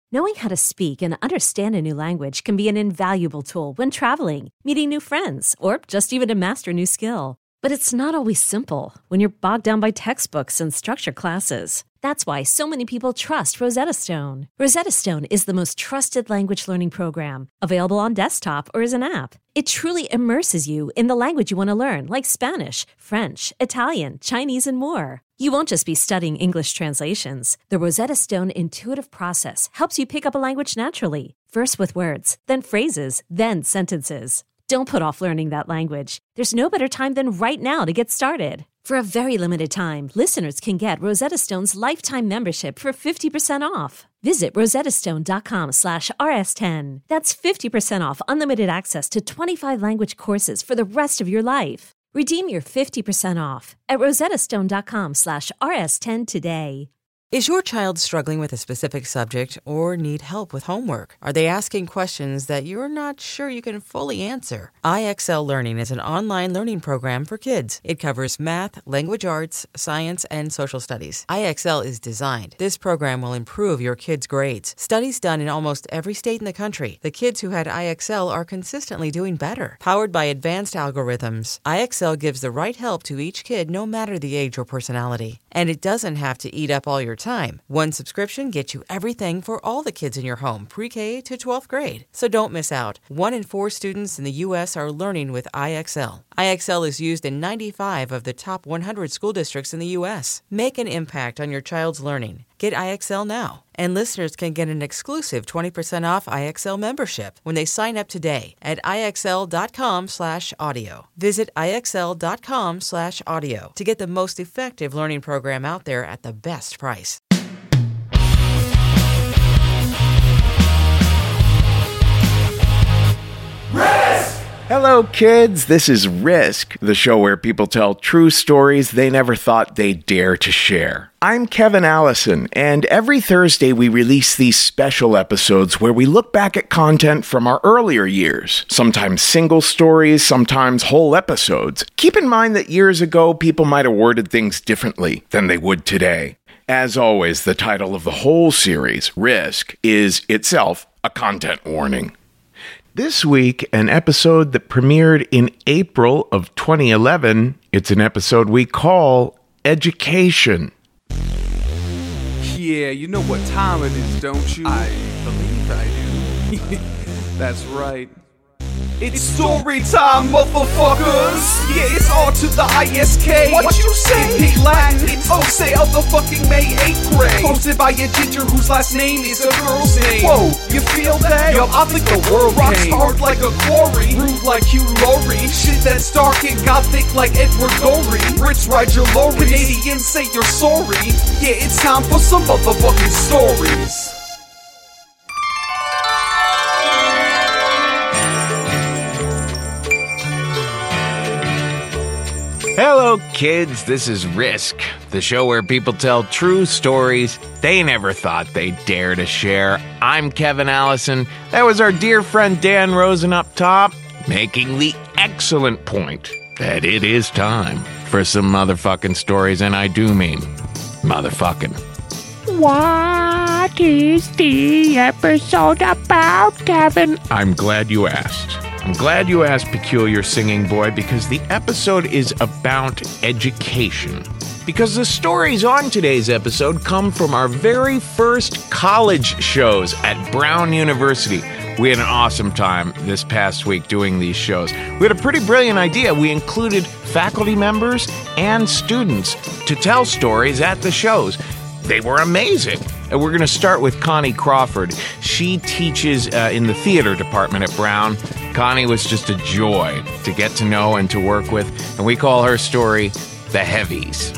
Knowing how to speak and understand a new language can be an invaluable tool when traveling, meeting new friends, or just even to master a new skill. But it's not always simple when you're bogged down by textbooks and structured classes. That's why so many people trust Rosetta Stone. Rosetta Stone is the most trusted language learning program, available on desktop or as an app. It truly immerses you in the language you want to learn, like Spanish, French, Italian, Chinese, and more. You won't just be studying English translations. The Rosetta Stone intuitive process helps you pick up a language naturally, first with words, then phrases, then sentences. Don't put off learning that language. There's no better time than right now to get started. For a very limited time, listeners can get Rosetta Stone's lifetime membership for 50% off. Visit rosettastone.com/rs10. That's 50% off unlimited access to 25 language courses for the rest of your life. Redeem your 50% off at rosettastone.com/rs10 today. Is your child struggling with a specific subject or need help with homework? Are they asking questions that you're not sure you can fully answer? IXL Learning is an online learning program for kids. It covers math, language arts, science, and social studies. IXL is designed. This program will improve your kids' grades. Studies done in almost every state in the country. The kids who had IXL are consistently doing better. Powered by advanced algorithms, IXL gives the right help to each kid no matter the age or personality. And it doesn't have to eat up all your time. One subscription gets you everything for all the kids in your home, pre-K to 12th grade. So don't miss out. 1 in 4 students in the U.S. are learning with IXL. IXL is used in 95 of the top 100 school districts in the U.S. Make an impact on your child's learning. Get IXL now. And listeners can get an exclusive 20% off IXL membership when they sign up today at IXL.com/audio. Visit IXL.com/audio to get the most effective learning program out there at the best price. Hello, kids. This is Risk, the show where people tell true stories they never thought they'd dare to share. I'm Kevin Allison, and every Thursday we release these special episodes where we look back at content from our earlier years, sometimes single stories, sometimes whole episodes. Keep in mind that years ago, people might have worded things differently than they would today. As always, the title of the whole series, Risk, is itself a content warning. This week, an episode that premiered in April of 2011. It's an episode we call Education. Yeah, you know what time it is, don't you? I believe I do. That's right. It's story time, motherfuckers! Yeah, it's R to the ISK. What you say? Big Latin. It's Ose of the fucking May 8th grade. Hosted by a ginger whose last name is a girl's name. Whoa, you feel that? Yo, I think the world rocks hard like a quarry. Rude like Hugh Laurie. Shit that's dark and gothic like Edward Gorey. Rich ride your lorry. Canadians say you're sorry. Yeah, it's time for some motherfucking stories. Hello, kids. This is Risk, the show where people tell true stories they never thought they'd dare to share. I'm Kevin Allison. That was our dear friend Dan Rosen up top, making the excellent point that it is time for some motherfucking stories, and I do mean motherfucking. What is the episode about, Kevin? I'm glad you asked. I'm glad you asked, Peculiar Singing Boy, because the episode is about education. Because the stories on today's episode come from our very first college shows at Brown University. We had an awesome time this past week doing these shows. We had a pretty brilliant idea. We included faculty members and students to tell stories at the shows. They were amazing. And we're going to start with Connie Crawford. She teaches in the theater department at Brown. Connie was just a joy to get to know and to work with. And we call her story The Heavies.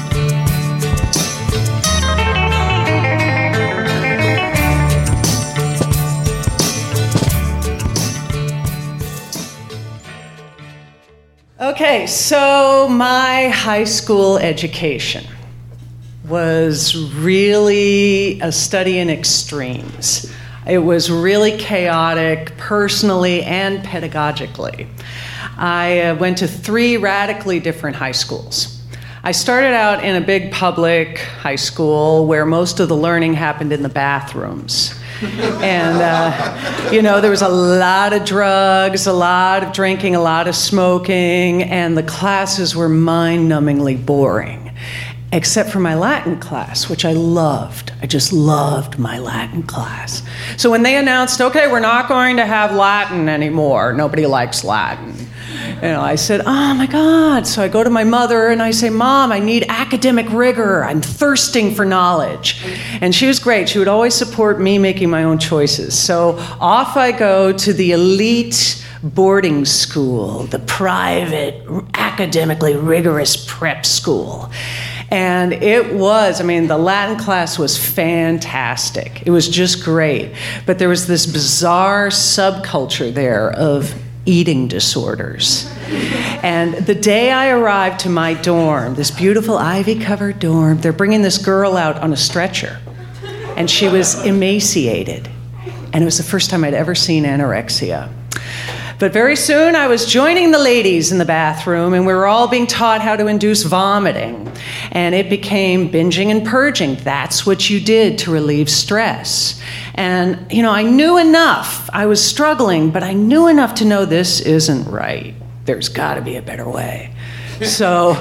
Okay, so my high school education was really a study in extremes. It was really chaotic personally and pedagogically. I went to 3 radically different high schools. I started out in a big public high school where most of the learning happened in the bathrooms. And, there was a lot of drugs, a lot of drinking, a lot of smoking, and the classes were mind-numbingly boring. Except for my Latin class, which I loved. I just loved my Latin class. So when they announced, okay, we're not going to have Latin anymore, nobody likes Latin, I said, oh my God. So I go to my mother and I say, Mom, I need academic rigor. I'm thirsting for knowledge. And she was great. She would always support me making my own choices. So off I go to the elite boarding school, the private, academically rigorous prep school. And it was, the Latin class was fantastic. It was just great. But there was this bizarre subculture there of eating disorders. And the day I arrived to my dorm, this beautiful ivy-covered dorm, they're bringing this girl out on a stretcher. And she was emaciated. And it was the first time I'd ever seen anorexia. But very soon I was joining the ladies in the bathroom, and we were all being taught how to induce vomiting. And it became binging and purging. That's what you did to relieve stress. And, I knew enough. I was struggling, but I knew enough to know this isn't right. There's got to be a better way. So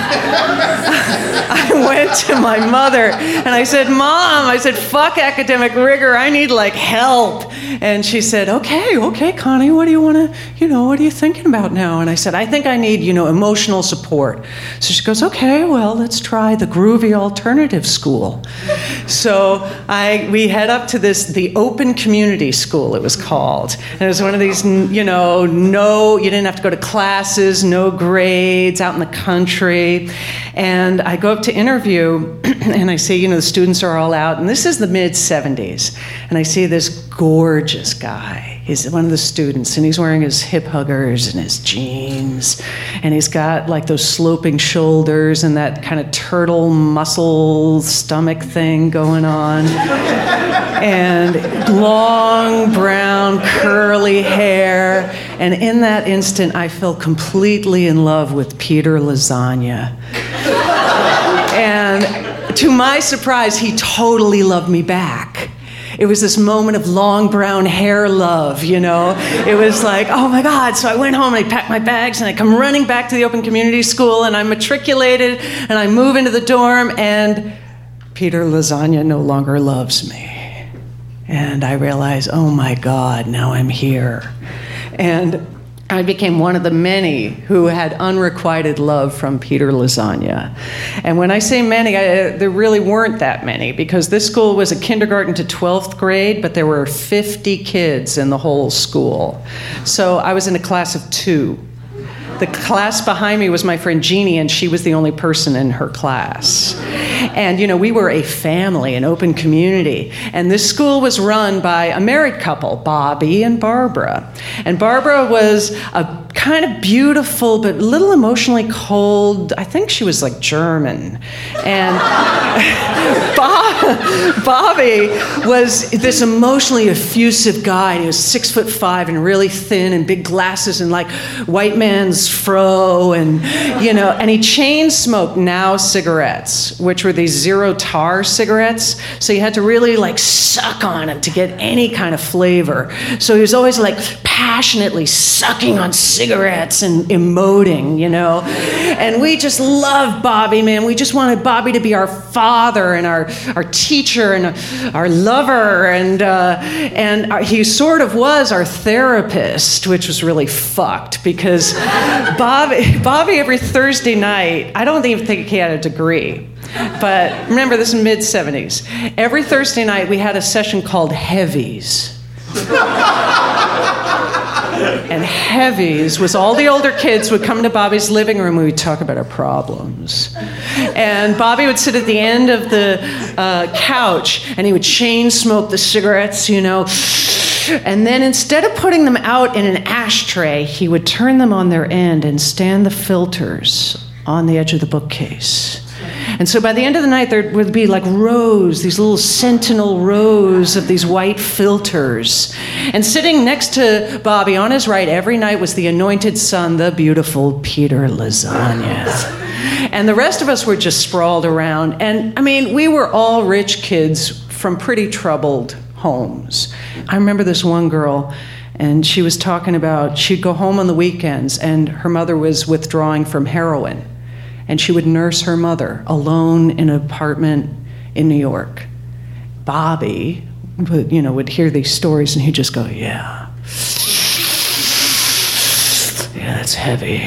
I went to my mother and I said, Mom, fuck academic rigor. I need help. And she said, okay, Connie, what do you want to, what are you thinking about now? And I said, I think I need, emotional support. So she goes, okay, well, let's try the Groovy Alternative School. So we head up to the Open Community School, it was called. And it was one of these, you didn't have to go to classes, no grades, out in the country. And I go up to interview and I see, the students are all out. And this is the mid-'70s. And I see this gorgeous guy. He's one of the students, and he's wearing his hip huggers and his jeans. And he's got those sloping shoulders and that kind of turtle muscle stomach thing going on. And long, brown, curly hair. And in that instant, I fell completely in love with Peter Lasagna. And to my surprise, he totally loved me back. It was this moment of long brown hair love, It was oh my God. So I went home and I packed my bags and I come running back to the Open Community School and I'm matriculated and I move into the dorm and Peter Lasagna no longer loves me. And I realized, oh my God, now I'm here. And I became one of the many who had unrequited love from Peter Lasagna. And when I say many, there really weren't that many, because this school was a kindergarten to 12th grade, but there were 50 kids in the whole school. So I was in a class of 2. The class behind me was my friend Jeannie, and she was the only person in her class. And, we were a family, an open community. And this school was run by a married couple, Bobby and Barbara. And Barbara was a kind of beautiful, but a little emotionally cold. I think she was German. And Bobby was this emotionally effusive guy. He was 6'5" and really thin and big glasses and white man's fro. And, and he chain smoked Now cigarettes, which were these zero tar cigarettes. So you had to really suck on them to get any kind of flavor. So he was always passionately sucking on cigarettes and emoting, And we just loved Bobby, man. We just wanted Bobby to be our father and our teacher and our lover. And he sort of was our therapist, which was really fucked because Bobby every Thursday night, I don't even think he had a degree. But remember, this is mid-'70s. Every Thursday night, we had a session called Heavies. And Heavies was all the older kids would come to Bobby's living room and we'd talk about our problems. And Bobby would sit at the end of the couch and he would chain smoke the cigarettes, And then instead of putting them out in an ashtray, he would turn them on their end and stand the filters on the edge of the bookcase. And so by the end of the night, there would be rows, these little sentinel rows of these white filters. And sitting next to Bobby on his right every night was the anointed son, the beautiful Peter Lasagna. And the rest of us were just sprawled around. And, we were all rich kids from pretty troubled homes. I remember this one girl, and she was talking about she'd go home on the weekends, and her mother was withdrawing from heroin, and she would nurse her mother alone in an apartment in New York. Bobby would hear these stories, and he'd just go, yeah, that's heavy.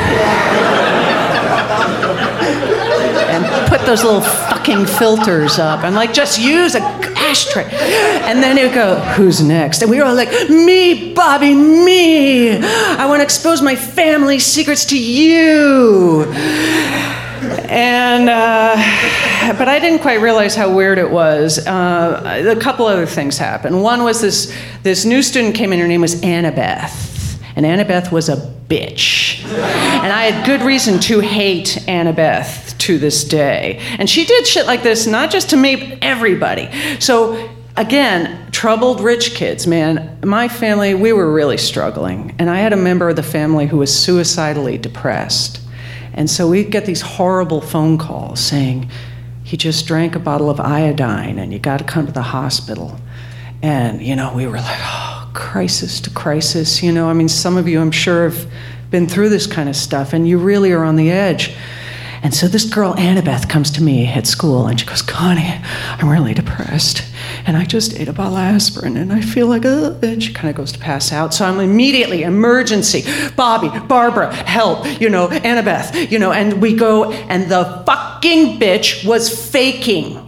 And put those little fucking filters up and just use an ashtray. And then he'd go, who's next? And we were all like, me, Bobby, me. I want to expose my family secrets to you. And, but I didn't quite realize how weird it was. A couple other things happened. One was this new student came in, her name was Annabeth. And Annabeth was a bitch. And I had good reason to hate Annabeth to this day. And she did shit like this, not just to me, but everybody. So, again, troubled rich kids, man. My family, we were really struggling. And I had a member of the family who was suicidally depressed. And so we'd get these horrible phone calls saying, he just drank a bottle of iodine and you got to come to the hospital. And, we were like, oh, crisis to crisis. Some of you, I'm sure, have been through this kind of stuff, and you really are on the edge. And so this girl, Annabeth, comes to me at school, and she goes, Connie, I'm really depressed, and I just ate a bottle of aspirin, and I feel like, and she kind of goes to pass out. So I'm immediately, emergency, Bobby, Barbara, help, Annabeth, and we go, and the fucking bitch was faking.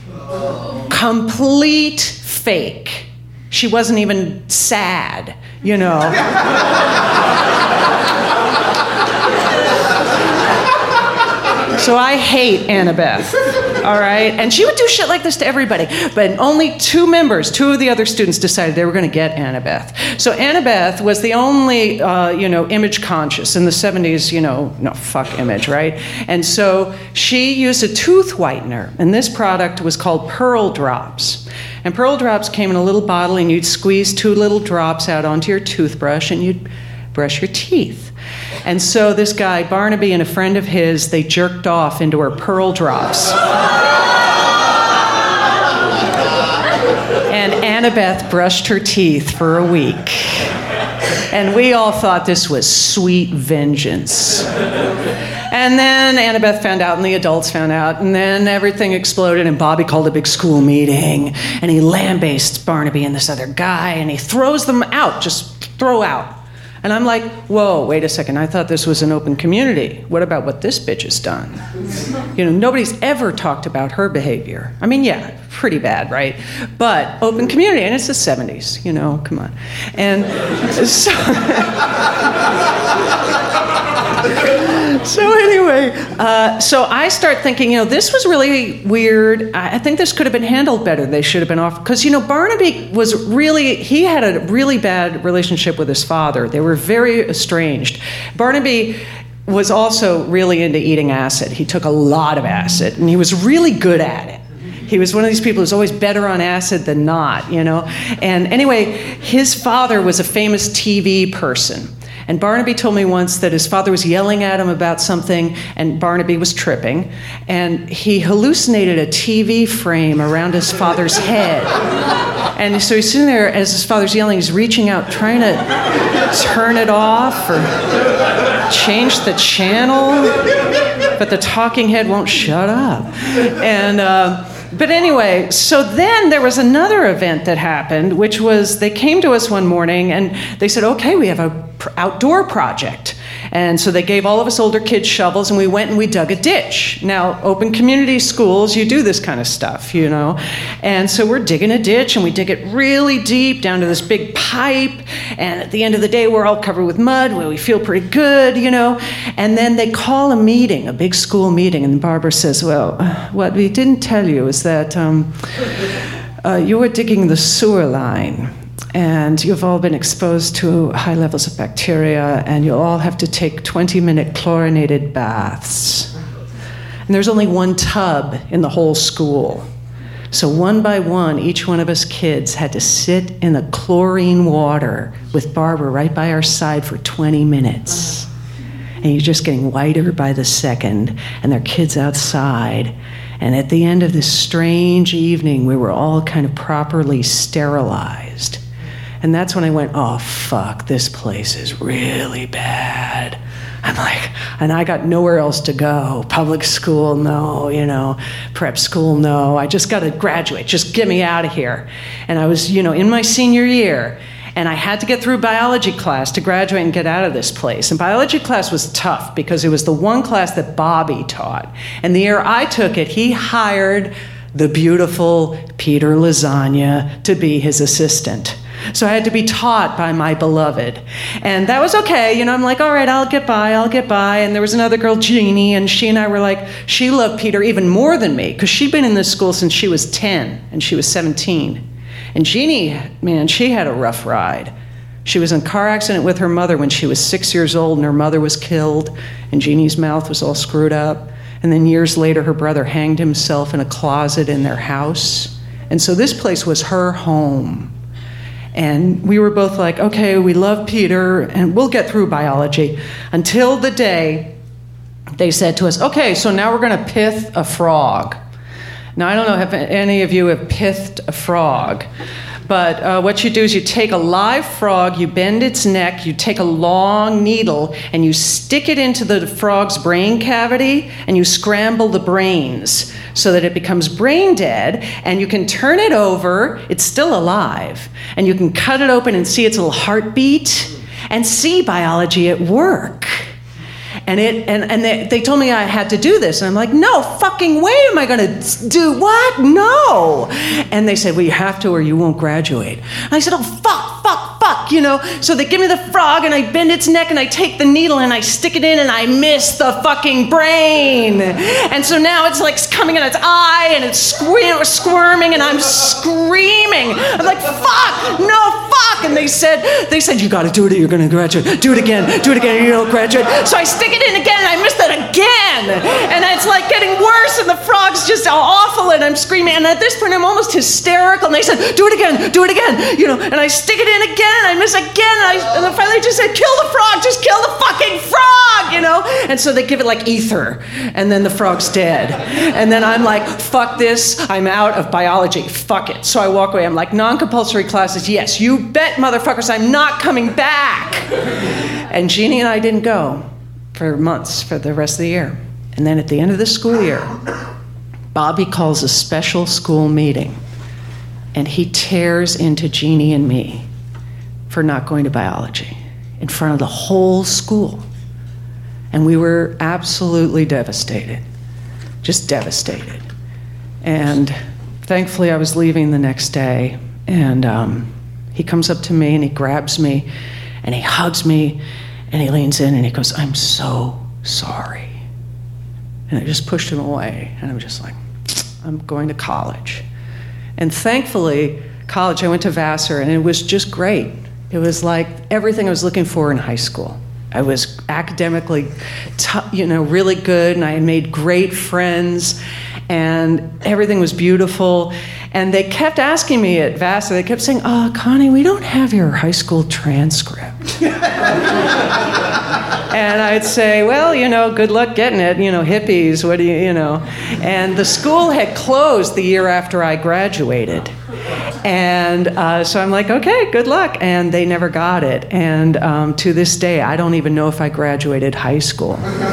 Complete fake. She wasn't even sad, So I hate Annabeth, all right? And she would do shit like this to everybody. But only two of the other students decided they were going to get Annabeth. So Annabeth was the only, image conscious in the 70s, no, fuck image, right? And so she used a tooth whitener. And this product was called Pearl Drops. And Pearl Drops came in a little bottle, and you'd squeeze 2 little drops out onto your toothbrush, and you'd brush your teeth. And so this guy, Barnaby, and a friend of his, they jerked off into her Pearl Drops. And Annabeth brushed her teeth for a week. And we all thought this was sweet vengeance. And then Annabeth found out, and the adults found out, and then everything exploded, and Bobby called a big school meeting, and he lambastes Barnaby and this other guy, and he throws them out, just throw out. And I'm like, whoa, wait a second, I thought this was an open community. What about what this bitch has done? Nobody's ever talked about her behavior. Yeah, pretty bad, right? But open community, and it's the 70s, come on. And so... So anyway, so I start thinking, this was really weird. I think this could have been handled better. They should have been off. Because, Barnaby he had a really bad relationship with his father. They were very estranged. Barnaby was also really into eating acid. He took a lot of acid, and he was really good at it. He was one of these people who's always better on acid than not, And anyway, his father was a famous TV person. And Barnaby told me once that his father was yelling at him about something, and Barnaby was tripping, and he hallucinated a TV frame around his father's head. And so he's sitting there as his father's yelling, he's reaching out, trying to turn it off or change the channel, but the talking head won't shut up. And but anyway, so then there was another event that happened, which was they came to us one morning and they said, okay, we have an outdoor project. And so they gave all of us older kids shovels, and we went and we dug a ditch. Now, open community schools, you do this kind of stuff, And so we're digging a ditch, and we dig it really deep down to this big pipe. And at the end of the day, we're all covered with mud. Well, we feel pretty good, And then they call a meeting, a big school meeting. And Barbara says, well, what we didn't tell you is that you were digging the sewer line. And you've all been exposed to high levels of bacteria, and you'll all have to take 20-minute chlorinated baths. And there's only one tub in the whole school. So one by one, each one of us kids had to sit in the chlorine water with Barbara right by our side for 20 minutes. And you're just getting whiter by the second, and there are kids outside. And at the end of this strange evening, we were all kind of properly sterilized. And that's when I went, oh, fuck, this place is really bad. I'm like, and I got nowhere else to go. Public school, no, prep school, no. I just got to graduate. Just get me out of here. And I was, in my senior year, and I had to get through biology class to graduate and get out of this place. And biology class was tough because it was the one class that Bobby taught. And the year I took it, he hired the beautiful Peter Lasagna to be his assistant. So I had to be taught by my beloved. And that was okay. I'm like, all right, I'll get by. And there was another girl, Jeannie, and she and I were like, she loved Peter even more than me because she'd been in this school since she was 10 and she was 17. And Jeannie, man, she had a rough ride. She was in a car accident with her mother when she was 6 years old, and her mother was killed, and Jeannie's mouth was all screwed up. And then years later, her brother hanged himself in a closet in their house. And so this place was her home. And we were both like, okay, we love Peter, and we'll get through biology. Until the day they said to us, okay, so now we're going to pith a frog. Now, I don't know if any of you have pithed a frog, but what you do is you take a live frog, you bend its neck, you take a long needle, and you stick it into the frog's brain cavity, and you scramble the brains so that it becomes brain dead, and you can turn it over, it's still alive, and you can cut it open and see its little heartbeat and see biology at work. And they told me I had to do this. And I'm like, no fucking way am I going to do what? No. And they said, well, you have to or you won't graduate. And I said, oh, fuck. So they give me the frog and I bend its neck and I take the needle and I stick it in and I miss the fucking brain. And so now it's like coming in its eye and it's squirming and I'm screaming. I'm like, fuck, no, fuck. And they said, you got to do it or you're going to graduate. Do it again, and you don't graduate. So I stick it in again and I miss that again. And it's like getting worse and the frog's just awful and I'm screaming. And at this point I'm almost hysterical. And they said, do it again. And I stick it in again and I miss again. And then finally just said, kill the frog, just kill the fucking frog, And so they give it like ether and then the frog's dead. And then I'm like, fuck this, I'm out of biology, fuck it. So I walk away, I'm like, non-compulsory classes, yes, you bet motherfuckers, I'm not coming back. And Jeannie and I didn't go for months, for the rest of the year. And then at the end of the school year, Bobby calls a special school meeting and he tears into Jeannie and me for not going to biology in front of the whole school. And we were absolutely devastated, just devastated. And thankfully I was leaving the next day and he comes up to me and he grabs me and he hugs me and he leans in and he goes, I'm so sorry. And I just pushed him away and I'm just like, I'm going to college. And thankfully, college, I went to Vassar and it was just great. It was like everything I was looking for in high school. I was academically, really good, and I had made great friends, and everything was beautiful. And they kept asking me at Vassar, they kept saying, Connie, we don't have your high school transcript. And I'd say, well, good luck getting it, hippies, what do you. And the school had closed the year after I graduated. And so I'm like, okay, good luck. And they never got it. And to this day, I don't even know if I graduated high school.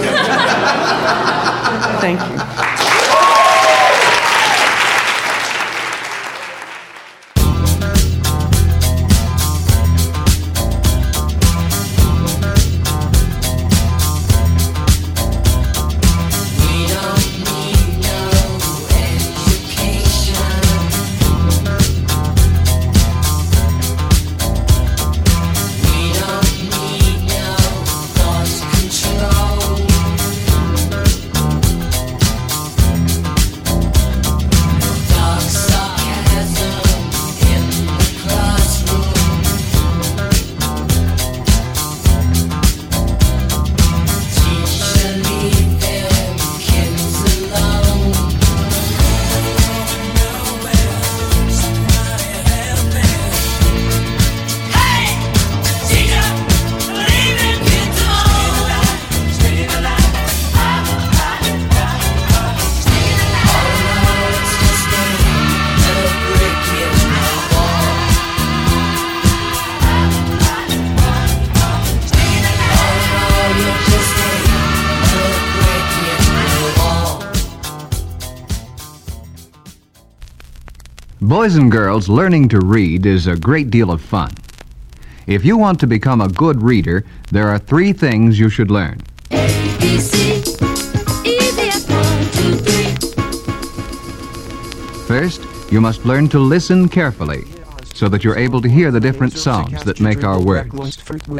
Thank you. Boys and girls, learning to read is a great deal of fun. If you want to become a good reader, there are 3 things you should learn. First, you must learn to listen carefully so that you're able to hear the different sounds that make our words.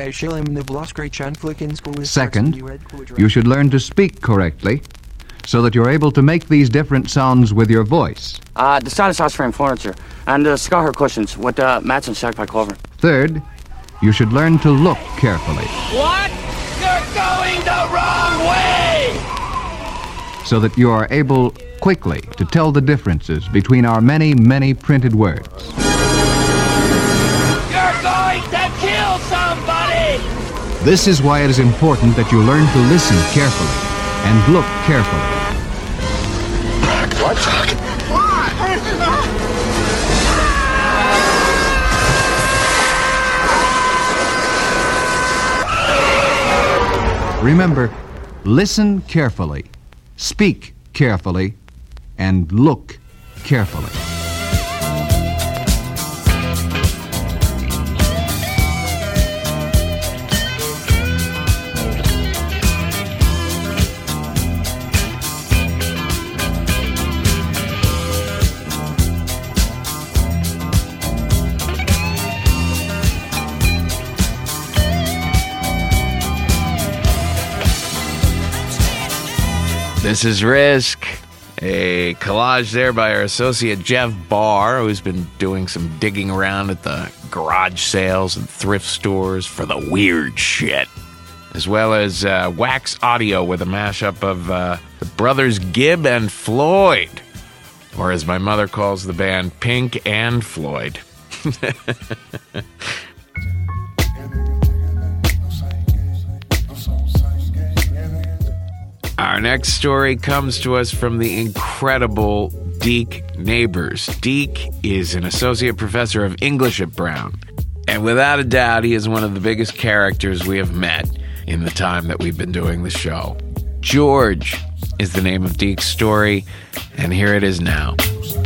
Second, you should learn to speak correctly so that you're able to make these different sounds with your voice. The Stylus House frame furniture and the Scar cushions with mats and sack by Clover. Third, you should learn to look carefully. What? You're going the wrong way! So that you are able quickly to tell the differences between our many, many printed words. You're going to kill somebody! This is why it is important that you learn to listen carefully and look carefully. What? Remember, listen carefully, speak carefully, and look carefully. This is Risk, a collage there by our associate Jeff Barr, who's been doing some digging around at the garage sales and thrift stores for the weird shit, as well as Wax Audio with a mashup of the brothers Gibb and Floyd, or as my mother calls the band, Pink and Floyd. Our next story comes to us from the incredible Deke Neighbors. Deke is an associate professor of English at Brown, and without a doubt, he is one of the biggest characters we have met in the time that we've been doing the show. George is the name of Deke's story, and here it is now.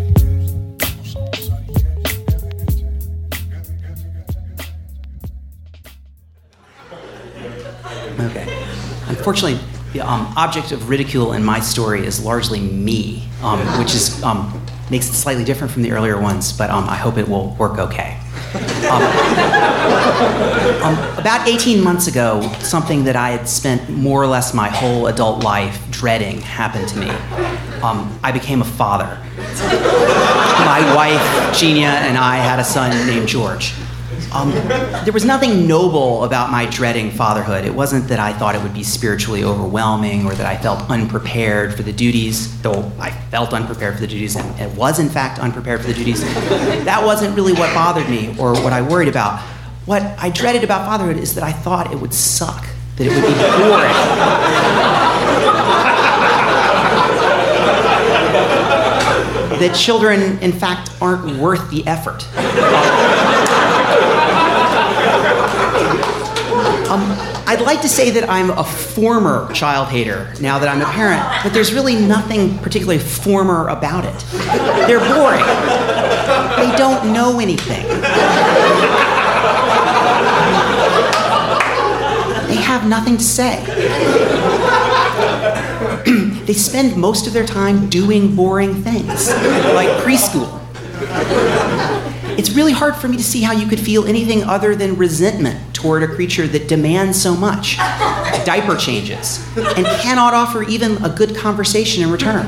Okay. Unfortunately, the object of ridicule in my story is largely me, which is makes it slightly different from the earlier ones, but I hope it will work okay. About 18 months ago, something that I had spent more or less my whole adult life dreading happened to me. I became a father. My wife, Genia, and I had a son named George. There was nothing noble about my dreading fatherhood. It wasn't that I thought it would be spiritually overwhelming or that I felt unprepared for the duties, though I felt unprepared for the duties and was in fact unprepared for the duties. That wasn't really what bothered me or what I worried about. What I dreaded about fatherhood is that I thought it would suck, that it would be boring. That children, in fact, aren't worth the effort. I'd like to say that I'm a former child hater now that I'm a parent, but there's really nothing particularly former about it. They're boring. They don't know anything. They have nothing to say. They spend most of their time doing boring things, like preschool. It's really hard for me to see how you could feel anything other than resentment toward a creature that demands so much, diaper changes, and cannot offer even a good conversation in return.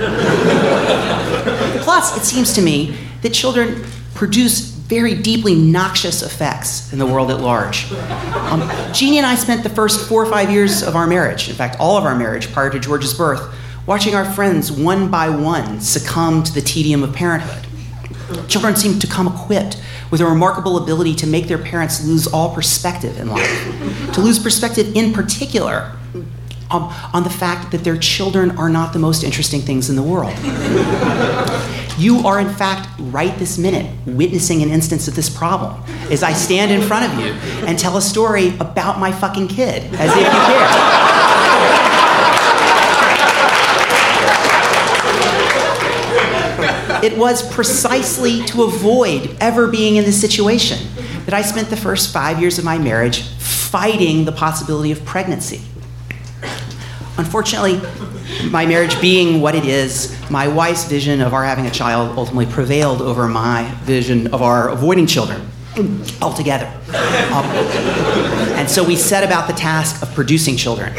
Plus, it seems to me that children produce very deeply noxious effects in the world at large. Jeannie and I spent the first 4 or 5 years of our marriage, in fact, all of our marriage prior to George's birth, watching our friends one by one succumb to the tedium of parenthood. Children seem to come equipped with a remarkable ability to make their parents lose all perspective in life, to lose perspective in particular on the fact that their children are not the most interesting things in the world. You are, in fact, right this minute, witnessing an instance of this problem as I stand in front of you and tell a story about my fucking kid, as if you care. it was precisely to avoid ever being in this situation that I spent the first 5 years of my marriage fighting the possibility of pregnancy. Unfortunately, my marriage being what it is, my wife's vision of our having a child ultimately prevailed over my vision of our avoiding children altogether. And so we set about the task of producing children.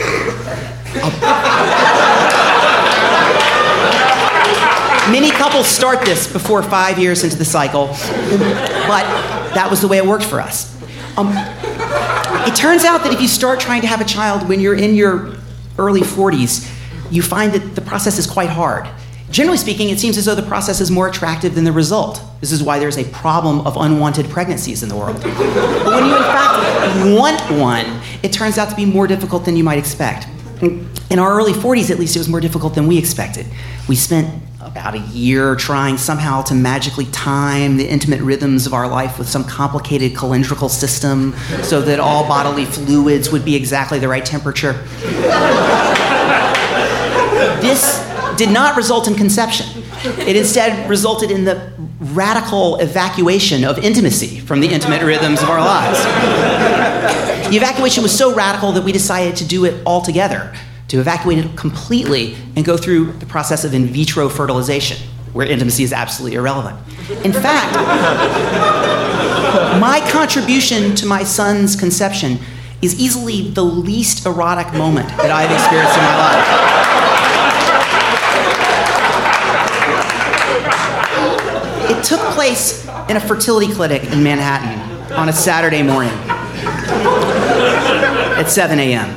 Many couples start this before 5 years into the cycle, but that was the way it worked for us. It turns out that if you start trying to have a child when you're in your early 40s, you find that the process is quite hard. Generally speaking, it seems as though the process is more attractive than the result. This is why there's a problem of unwanted pregnancies in the world. But when you in fact want one, it turns out to be more difficult than you might expect. In our early 40s, at least, it was more difficult than we expected. We spent about a year trying somehow to magically time the intimate rhythms of our life with some complicated calendrical system so that all bodily fluids would be exactly the right temperature. This did not result in conception. It instead resulted in the radical evacuation of intimacy from the intimate rhythms of our lives. The evacuation was so radical that we decided to do it all together, to evacuate it completely and go through the process of in vitro fertilization, where intimacy is absolutely irrelevant. In fact, my contribution to my son's conception is easily the least erotic moment that I've experienced in my life. It took place in a fertility clinic in Manhattan on a Saturday morning at 7 a.m.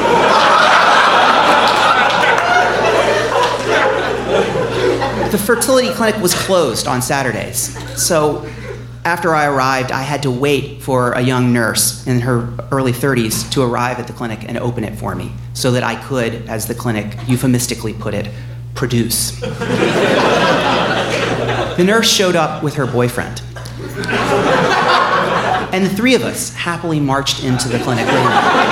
The fertility clinic was closed on Saturdays, so after I arrived, I had to wait for a young nurse in her early 30s to arrive at the clinic and open it for me so that I could, as the clinic euphemistically put it, produce. The nurse showed up with her boyfriend, and the three of us happily marched into the clinic room.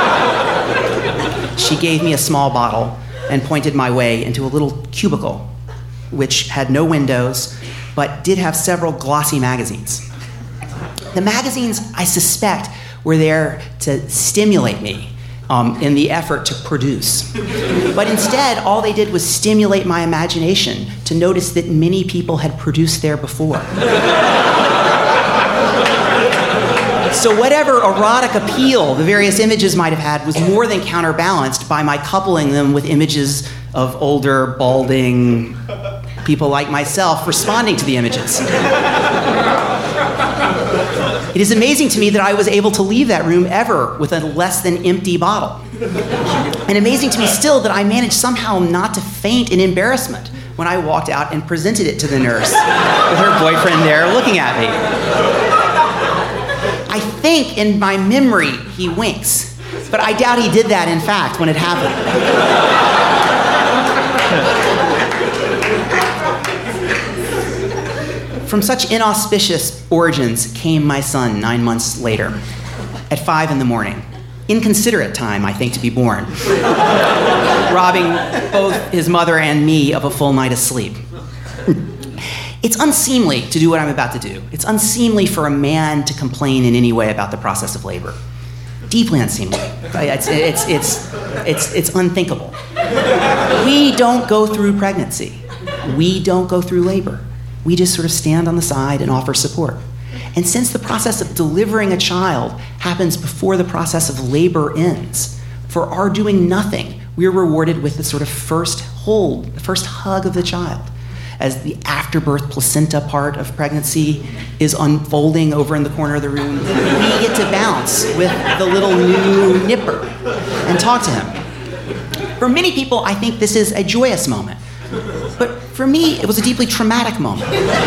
She gave me a small bottle and pointed my way into a little cubicle which had no windows, but did have several glossy magazines. The magazines, I suspect, were there to stimulate me in the effort to produce. But instead, all they did was stimulate my imagination to notice that many people had produced there before. So whatever erotic appeal the various images might have had was more than counterbalanced by my coupling them with images of older, balding people like myself responding to the images. It is amazing to me that I was able to leave that room ever with a less than empty bottle. And amazing to me still that I managed somehow not to faint in embarrassment when I walked out and presented it to the nurse with her boyfriend there looking at me. I think in my memory he winks, but I doubt he did that in fact when it happened. From such inauspicious origins came my son 9 months later, at 5 a.m, inconsiderate time, I think, to be born, robbing both his mother and me of a full night of sleep. It's unseemly to do what I'm about to do. It's unseemly for a man to complain in any way about the process of labor. Deeply unseemly. It's unthinkable. We don't go through pregnancy. We don't go through labor. We just sort of stand on the side and offer support. And since the process of delivering a child happens before the process of labor ends, for our doing nothing, we're rewarded with the sort of first hold, the first hug of the child, as the afterbirth placenta part of pregnancy is unfolding over in the corner of the room. We get to bounce with the little new nipper and talk to him. For many people, I think this is a joyous moment. But for me, it was a deeply traumatic moment.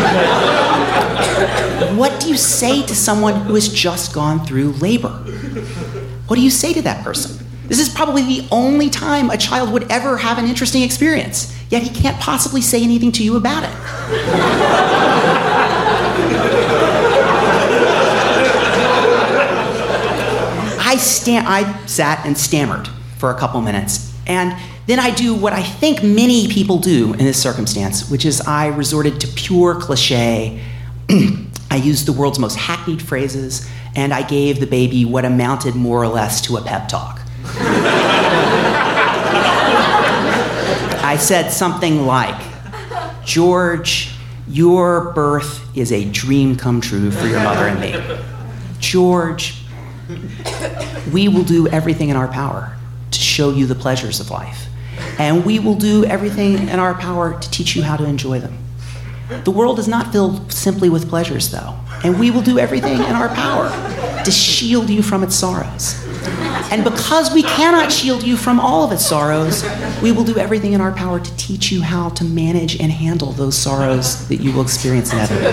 What do you say to someone who has just gone through labor? What do you say to that person? This is probably the only time a child would ever have an interesting experience, yet he can't possibly say anything to you about it. I sat and stammered for a couple minutes. And then I do what I think many people do in this circumstance, which is I resorted to pure cliche. I used the world's most hackneyed phrases, and I gave the baby what amounted more or less to a pep talk. I said something like, George, your birth is a dream come true for your mother and me. George, we will do everything in our power to show you the pleasures of life. And we will do everything in our power to teach you how to enjoy them. The world is not filled simply with pleasures, though. And we will do everything in our power to shield you from its sorrows. And because we cannot shield you from all of its sorrows, we will do everything in our power to teach you how to manage and handle those sorrows that you will experience inevitably.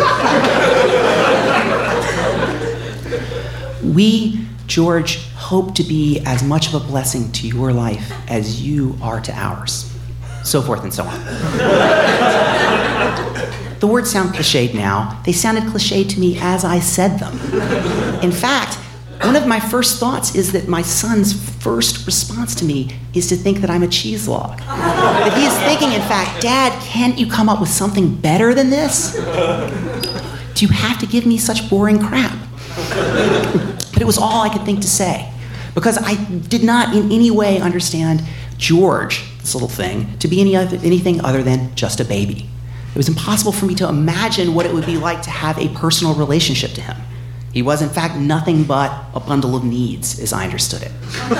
We, George, hope to be as much of a blessing to your life as you are to ours. So forth and so on. The words sound cliched now. They sounded cliched to me as I said them. In fact, one of my first thoughts is that my son's first response to me is to think that I'm a cheese log. That he is thinking, in fact, Dad, can't you come up with something better than this? Do you have to give me such boring crap? But it was all I could think to say, because I did not in any way understand George, this little thing, to be anything other than just a baby. It was impossible for me to imagine what it would be like to have a personal relationship to him. He was, in fact, nothing but a bundle of needs, as I understood it.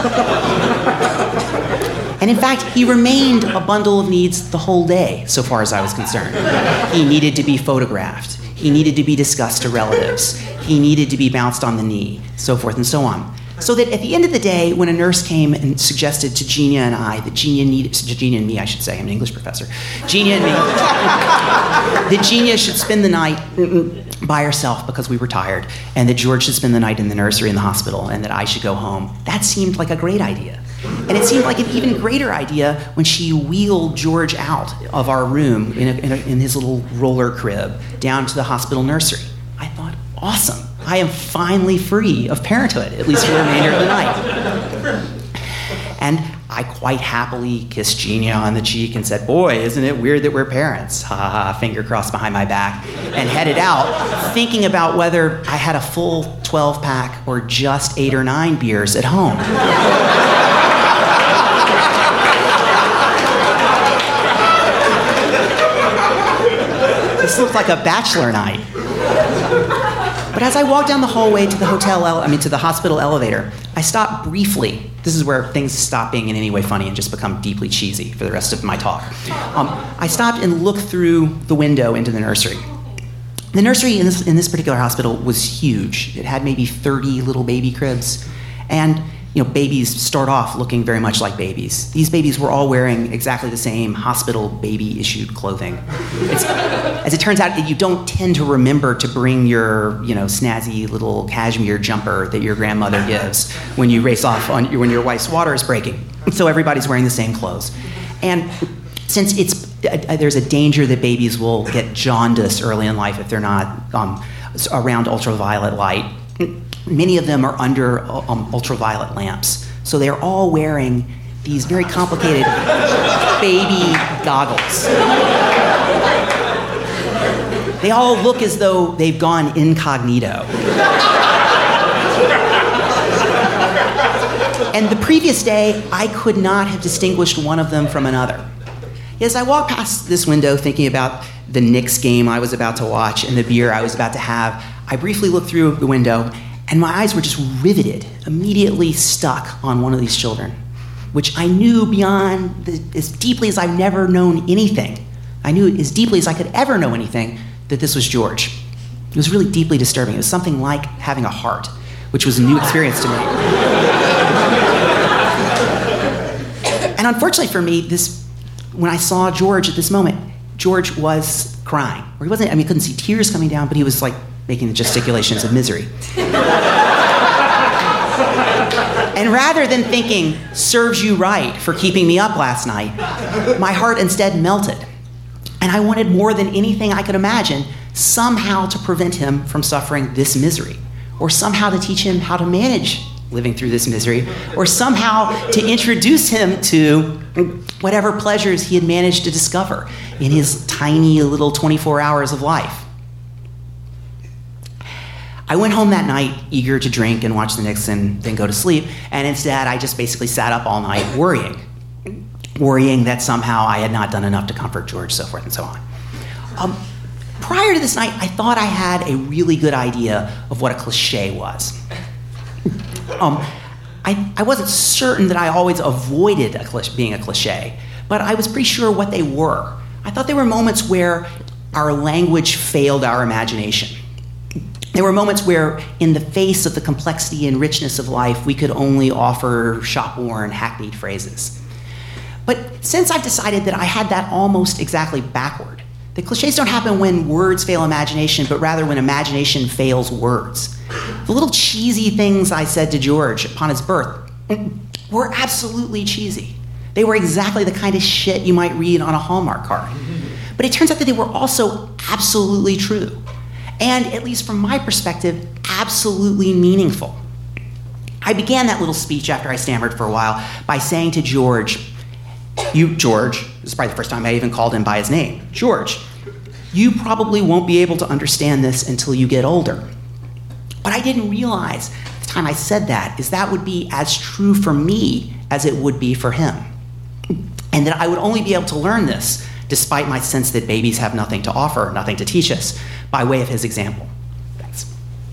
And in fact, he remained a bundle of needs the whole day, so far as I was concerned. He needed to be photographed. He needed to be discussed to relatives. He needed to be bounced on the knee, so forth and so on. So that at the end of the day, when a nurse came and suggested to Genia and I that Genia and me, I should say, I'm an English professor, Genia and me, that Genia should spend the night by herself because we were tired, and that George should spend the night in the nursery in the hospital, and that I should go home, that seemed like a great idea. And it seemed like an even greater idea when she wheeled George out of our room in his little roller crib down to the hospital nursery. I thought, awesome. I am finally free of parenthood, at least for the remainder of the night. And I quite happily kissed Genia on the cheek and said, boy, isn't it weird that we're parents? Ha ha ha, finger crossed behind my back, and headed out, thinking about whether I had a full 12-pack or just 8 or 9 beers at home. This looked like a bachelor night. But as I walked down the hallway to the to the hospital elevator, I stopped briefly. This is where things stop being in any way funny and just become deeply cheesy for the rest of my talk. I stopped and looked through the window into the nursery. The nursery in this particular hospital was huge. It had maybe 30 little baby cribs. And babies start off looking very much like babies. These babies were all wearing exactly the same hospital baby-issued clothing. As it turns out, you don't tend to remember to bring your, snazzy little cashmere jumper that your grandmother gives when you race off when your wife's water is breaking. So everybody's wearing the same clothes. And since there's a danger that babies will get jaundice early in life if they're not around ultraviolet light, many of them are under ultraviolet lamps. So they're all wearing these very complicated baby goggles. They all look as though they've gone incognito. And the previous day, I could not have distinguished one of them from another. As I walked past this window thinking about the Knicks game I was about to watch and the beer I was about to have, I briefly looked through the window, and my eyes were just riveted, immediately stuck on one of these children, which I knew as deeply as I've never known anything. I knew as deeply as I could ever know anything that this was George. It was really deeply disturbing. It was something like having a heart, which was a new experience to me. And unfortunately for me, when I saw George at this moment, George was crying. Or he wasn't, I couldn't see tears coming down, but he was like making the gesticulations of misery. And rather than thinking, serves you right for keeping me up last night, my heart instead melted. And I wanted more than anything I could imagine, somehow to prevent him from suffering this misery, or somehow to teach him how to manage living through this misery, or somehow to introduce him to whatever pleasures he had managed to discover in his tiny little 24 hours of life. I went home that night eager to drink and watch the Knicks and then go to sleep, and instead I just basically sat up all night worrying that somehow I had not done enough to comfort George, so forth and so on. Prior to this night, I thought I had a really good idea of what a cliché was. I wasn't certain that I always avoided being a cliché, but I was pretty sure what they were. I thought they were moments where our language failed our imagination. There were moments where, in the face of the complexity and richness of life, we could only offer shop-worn, hackneyed phrases. But since I've decided that I had that almost exactly backward, the clichés don't happen when words fail imagination, but rather when imagination fails words. The little cheesy things I said to George upon his birth were absolutely cheesy. They were exactly the kind of shit you might read on a Hallmark card. But it turns out that they were also absolutely true. And, at least from my perspective, absolutely meaningful. I began that little speech after I stammered for a while by saying to George, George, this is probably the first time I even called him by his name, George, you probably won't be able to understand this until you get older. What I didn't realize at the time I said that is that would be as true for me as it would be for him. And that I would only be able to learn this, despite my sense that babies have nothing to offer, nothing to teach us, by way of his example. Thanks.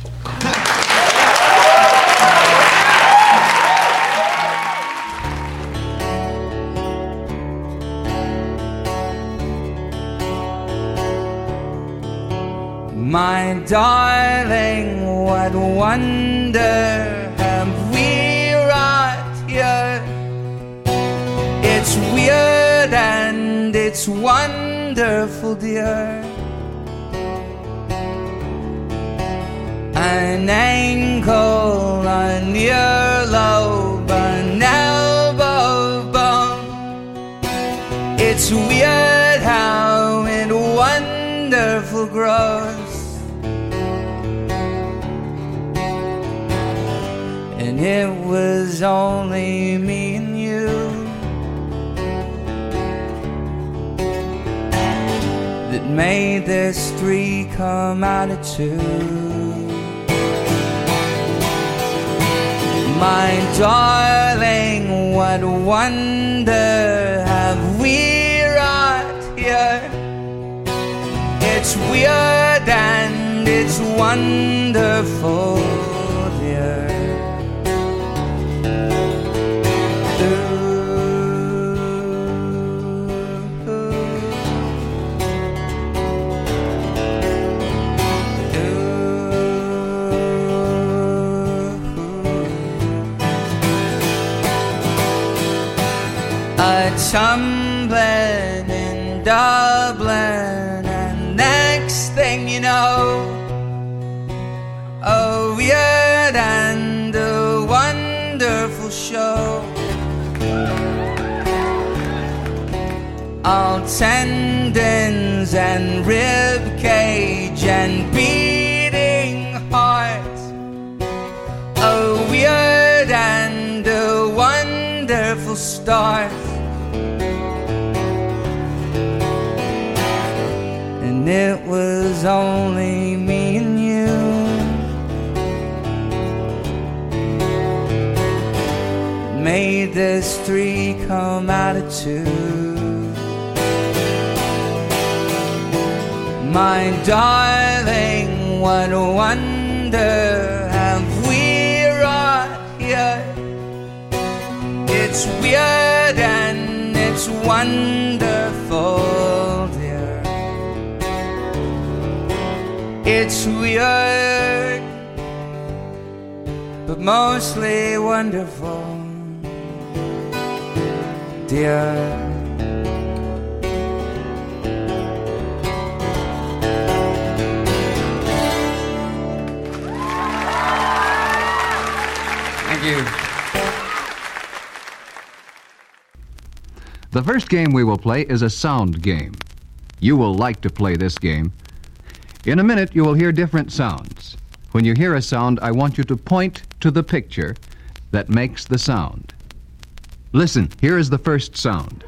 My darling, what wonder have we wrought here? It's weird and it's wonderful, dear. An ankle, an earlobe, an elbow bone. It's weird how it wonderful grows. And it was only me and you that made this three come out of two. My darling, what wonder have we wrought here? It's weird and it's wonderful, dear. Tumbling in Dublin, and next thing you know, a weird and a wonderful show. All tendons and rib cage and beating heart, a weird and a wonderful start. And it was only me and you made this three come out of two. My darling, what wonder have we wrought here? It's weird and it's wonderful, dear. It's weird, but mostly wonderful, dear. Thank you. The first game we will play is a sound game. You will like to play this game. In a minute, you will hear different sounds. When you hear a sound, I want you to point to the picture that makes the sound. Listen, here is the first sound.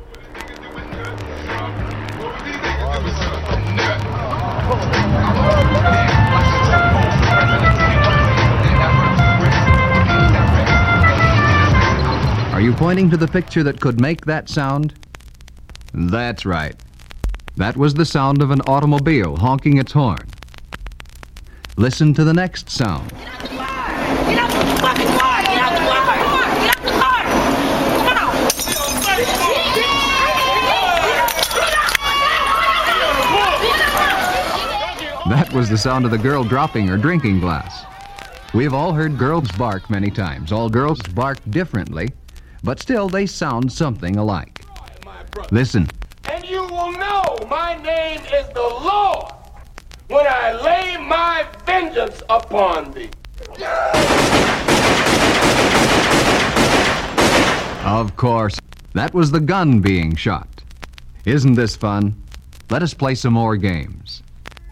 Are you pointing to the picture that could make that sound? That's right. That was the sound of an automobile honking its horn. Listen to the next sound. Get out the fucking car! Get out the car! Get out the car! That was the sound of the girl dropping her drinking glass. We've all heard girls bark many times. All girls bark differently, but still they sound something alike. Listen. And you will know my name is the Lord when I lay my vengeance upon thee. Of course, that was the gun being shot. Isn't this fun? Let us play some more games.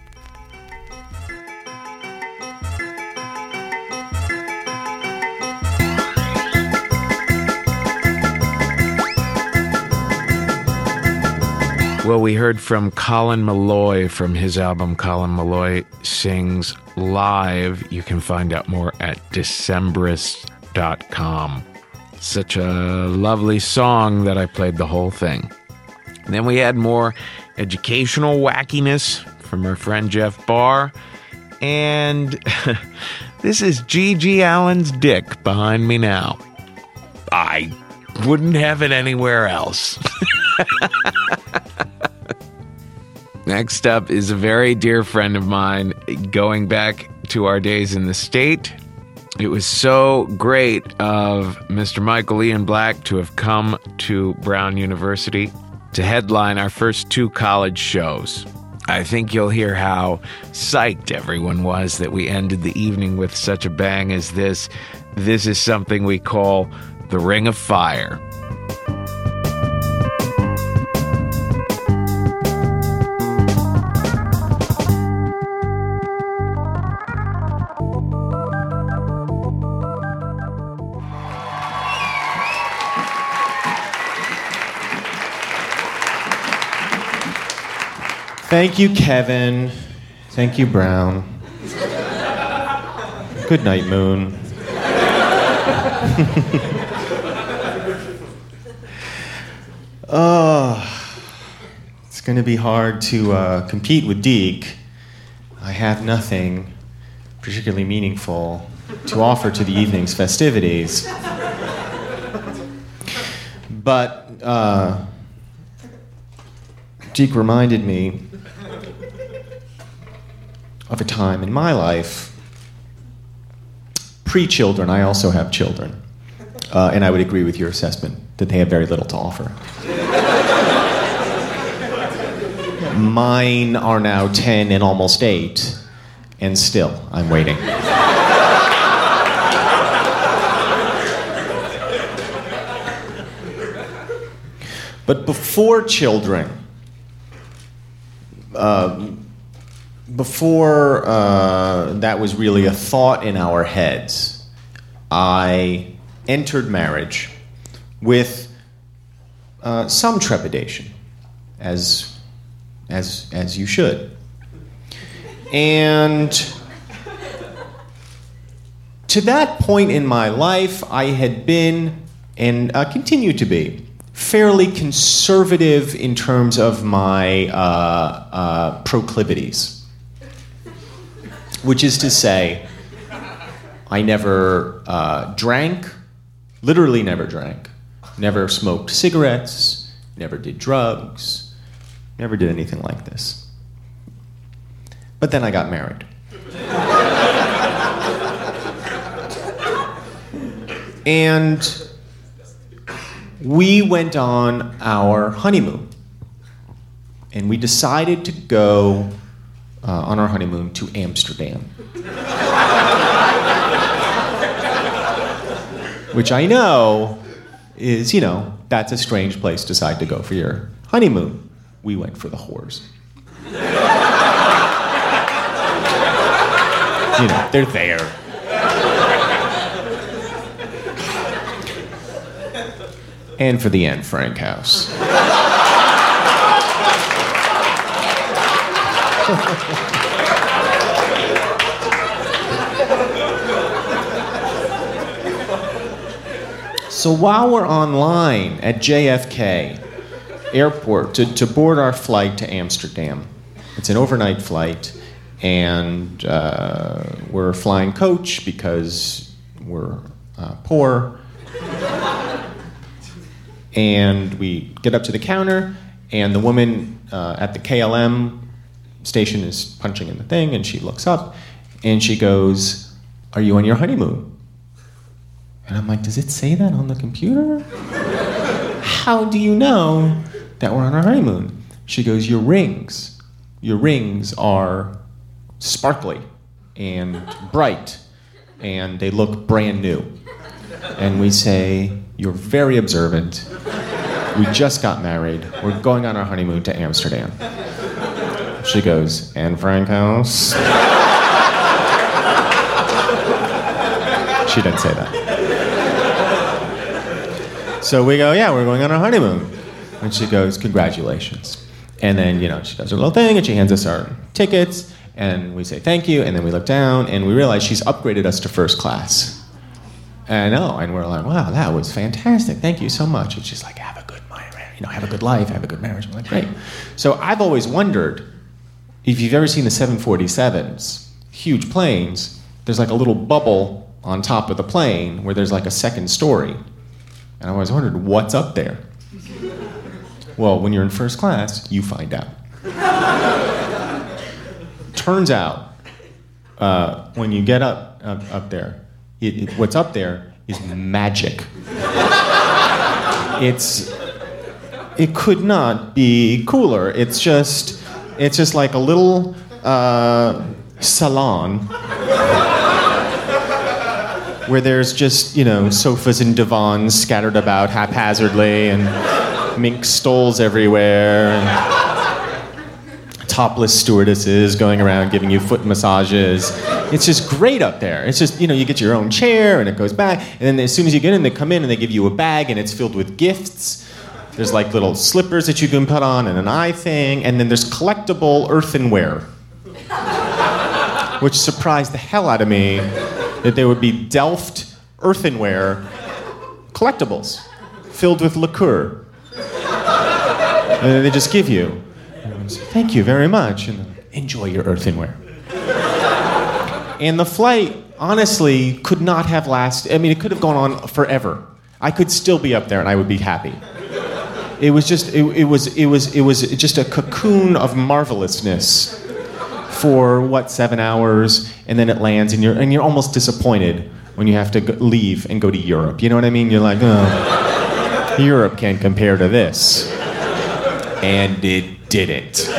Well, we heard from Colin Meloy from his album Colin Meloy Sings Live. You can find out more at Decemberist.com. Such a lovely song that I played the whole thing. And then we had more educational wackiness from our friend Jeff Barr. And this is G.G. Allen's dick behind me now. I wouldn't have it anywhere else. Next up is a very dear friend of mine, going back to our days in the state. It was so great of Mr. Michael Ian Black to have come to Brown University to headline our first 2 college shows. I think you'll hear how psyched everyone was that we ended the evening with such a bang as this. This is something we call the Ring of Fire. Thank you, Kevin. Thank you, Brown. Good night, Moon. It's going to be hard to compete with Deke. I have nothing particularly meaningful to offer to the evening's festivities. But Deke reminded me of a time in my life, pre-children. I also have children, and I would agree with your assessment that they have very little to offer. Mine are now 10 and almost 8, and still, I'm waiting. But before children, before that was really a thought in our heads, I entered marriage with some trepidation, as you should. And to that point in my life, I had been, and continue to be, fairly conservative in terms of my proclivities. Which is to say, I never drank, literally never drank, never smoked cigarettes, never did drugs, never did anything like this. But then I got married. And we went on our honeymoon. And we decided to go on our honeymoon to Amsterdam. Which I know is, that's a strange place to decide to go for your honeymoon. We went for the whores. They're there. And for the Anne Frank house. So while we're online at JFK Airport to board our flight to Amsterdam, it's an overnight flight, and we're flying coach because we're poor. And we get up to the counter, and the woman at the KLM station is punching in the thing, and she looks up, and she goes, "Are you on your honeymoon?" And I'm like, does it say that on the computer? How do you know that we're on our honeymoon? She goes, your rings are sparkly and bright, and they look brand new. And we say, you're very observant. We just got married. We're going on our honeymoon to Amsterdam. She goes, Anne Frank house? She didn't say that. So we go, yeah, we're going on our honeymoon. And she goes, congratulations. And then, she does her little thing, and she hands us our tickets, and we say thank you, and then we look down, and we realize she's upgraded us to first class. And I know, and we're like, wow, that was fantastic. Thank you so much. And she's like, have a good life, have a good marriage. I'm like, great. So I've always wondered, if you've ever seen the 747s, huge planes, there's like a little bubble on top of the plane where there's like a second story. And I always wondered, what's up there? Well, when you're in first class, you find out. Turns out, when you get up there, what's up there is magic. It could not be cooler. It's just like a little salon where there's just, sofas and divans scattered about haphazardly, and mink stoles everywhere, and topless stewardesses going around giving you foot massages. It's just great up there. It's just, you get your own chair, and it goes back, and then as soon as you get in, they come in and they give you a bag, and it's filled with gifts. There's like little slippers that you can put on, and an eye thing, and then there's collectible earthenware, which surprised the hell out of me, that there would be Delft earthenware collectibles filled with liqueur. And then they just give you. And say, thank you very much, and enjoy your earthenware. And the flight, honestly, could not have lasted. I mean, it could have gone on forever. I could still be up there, and I would be happy. It was just just a cocoon of marvelousness for 7 hours, and then it lands, and you're almost disappointed when you have to leave and go to Europe. You know what I mean? You're like, oh, Europe can't compare to this, and it didn't.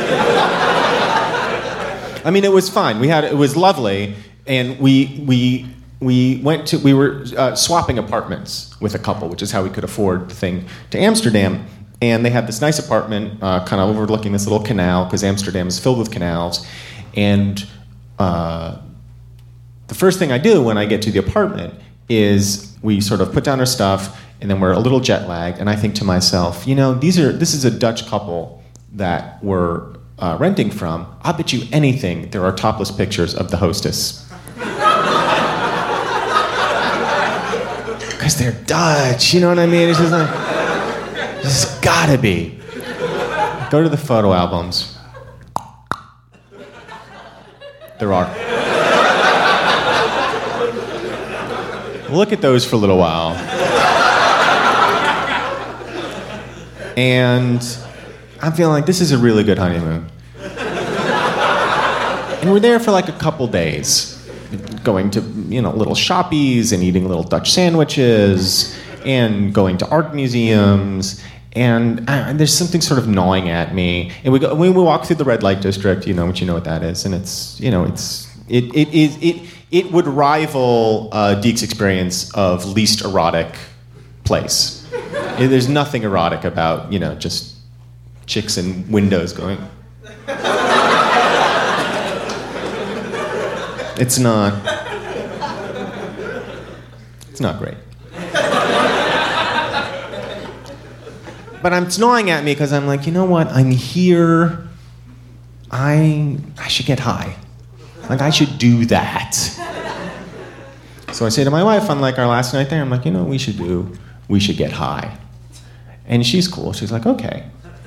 I mean, it was fine. It was lovely, and we were swapping apartments with a couple, which is how we could afford the thing to Amsterdam. And they had this nice apartment kind of overlooking this little canal, because Amsterdam is filled with canals. And the first thing I do when I get to the apartment is we sort of put down our stuff, and then we're a little jet lagged, and I think to myself, this is a Dutch couple that we're renting from. I'll bet you anything there are topless pictures of the hostess. Because they're Dutch, you know what I mean? It's just like, there's gotta be. Go to the photo albums. There are. Look at those for a little while. And I'm feeling like this is a really good honeymoon. And we're there for like a couple days, going to, little shoppies and eating little Dutch sandwiches and going to art museums. And there's something sort of gnawing at me. And we walk through the red light district, what that is, and it would rival Deke's experience of least erotic place. There's nothing erotic about just chicks in windows going. It's not great. But it's gnawing at me because I'm like, you know what? I'm here. I should get high. Like, I should do that. So I say to my wife on like our last night there, I'm like, you know what we should get high. And she's cool. She's like, okay.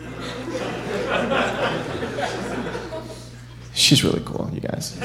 She's really cool, you guys.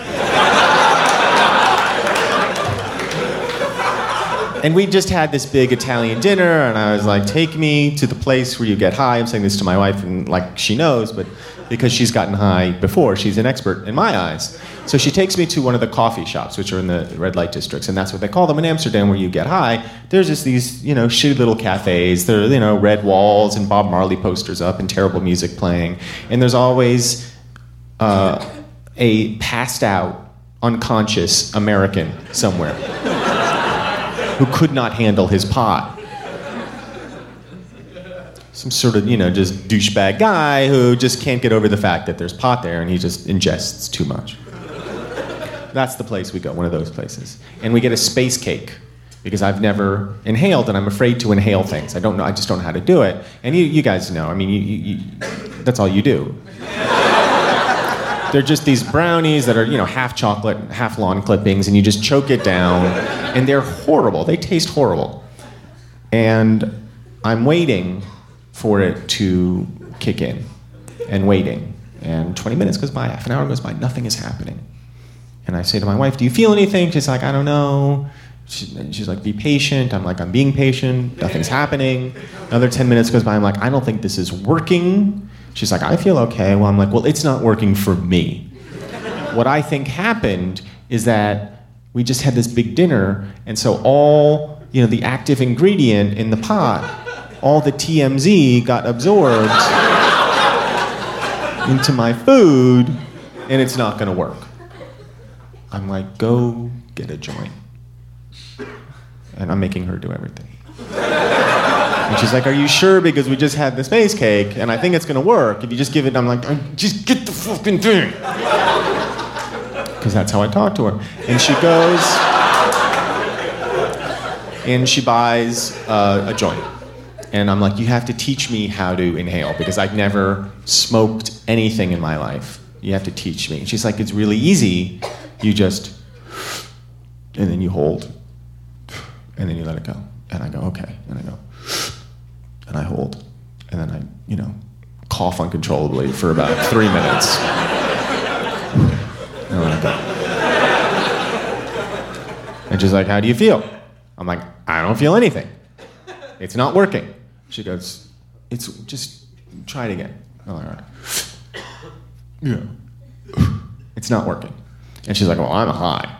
And we just had this big Italian dinner, and I was like, take me to the place where you get high. I'm saying this to my wife, and like she knows, but because she's gotten high before, she's an expert in my eyes. So she takes me to one of the coffee shops, which are in the red light districts, and that's what they call them in Amsterdam, where you get high. There's just these, shitty little cafes. There are, red walls and Bob Marley posters up and terrible music playing. And there's always a passed out, unconscious American somewhere who could not handle his pot. Some sort of, just douchebag guy who just can't get over the fact that there's pot there and he just ingests too much. That's the place we go, one of those places. And we get a space cake because I've never inhaled and I'm afraid to inhale things. I don't know, I just don't know how to do it. And you guys know, I mean, you that's all you do. They're just these brownies that are, half chocolate, half lawn clippings, and you just choke it down, and they're horrible. They taste horrible. And I'm waiting for it to kick in, and waiting. And 20 minutes goes by, half an hour goes by, nothing is happening. And I say to my wife, do you feel anything? She's like, I don't know. She's like, be patient. I'm like, I'm being patient. Nothing's happening. Another 10 minutes goes by, I'm like, I don't think this is working. She's like, I feel okay. Well, I'm like, well, it's not working for me. What I think happened is that we just had this big dinner, and so all, the active ingredient in the pot, all the TMZ got absorbed into my food, and it's not gonna work. I'm like, go get a joint. And I'm making her do everything. And she's like, are you sure? Because we just had the space cake, and I think it's gonna work. If you just give it, I'm like, just get the fucking thing. Because that's how I talk to her. And she goes, and she buys a joint. And I'm like, you have to teach me how to inhale, because I've never smoked anything in my life. You have to teach me. And she's like, it's really easy. You just, and then you hold, and then you let it go. And I go, okay. And I go, and I hold. And then I, cough uncontrollably for about 3 minutes. And then I go. And she's like, how do you feel? I'm like, I don't feel anything. It's not working. She goes, it's just, try it again. I'm like, all right. Yeah. It's not working. And she's like, well, I'm high.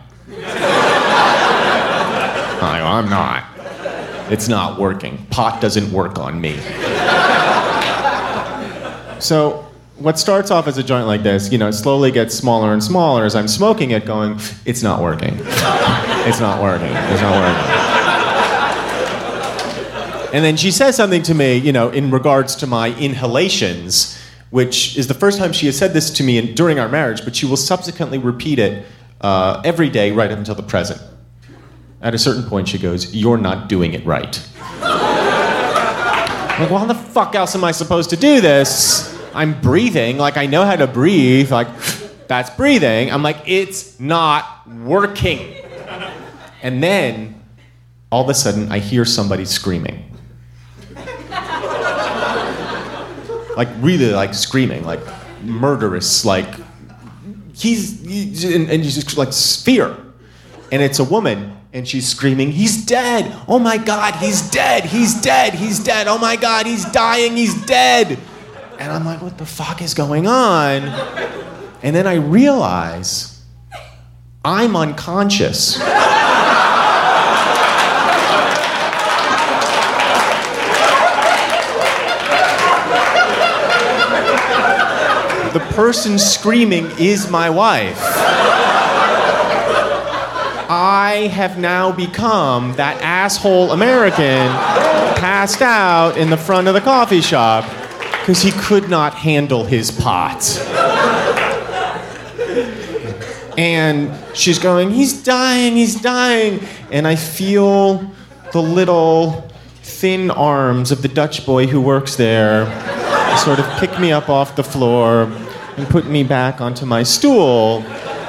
I'm like, well, I'm not. It's not working. Pot doesn't work on me. So what starts off as a joint like this, it slowly gets smaller and smaller as I'm smoking it, going, it's not working. It's not working. It's not working. And then she says something to me, in regards to my inhalations, which is the first time she has said this to me during our marriage, but she will subsequently repeat it every day right up until the present. At a certain point, she goes, you're not doing it right. I'm like, well, how the fuck else am I supposed to do this? I'm breathing, like I know how to breathe, like that's breathing. I'm like, it's not working. And then, all of a sudden, I hear somebody screaming. Like really like screaming, like murderous, like and he's just like fear. And it's a woman, and she's screaming, he's dead! Oh my God, he's dead! He's dead! He's dead! Oh my God, he's dying! He's dead! And I'm like, what the fuck is going on? And then I realize I'm unconscious. The person screaming is my wife. I have now become that asshole American passed out in the front of the coffee shop because he could not handle his pot. And she's going, he's dying, he's dying. And I feel the little thin arms of the Dutch boy who works there sort of pick me up off the floor and put me back onto my stool.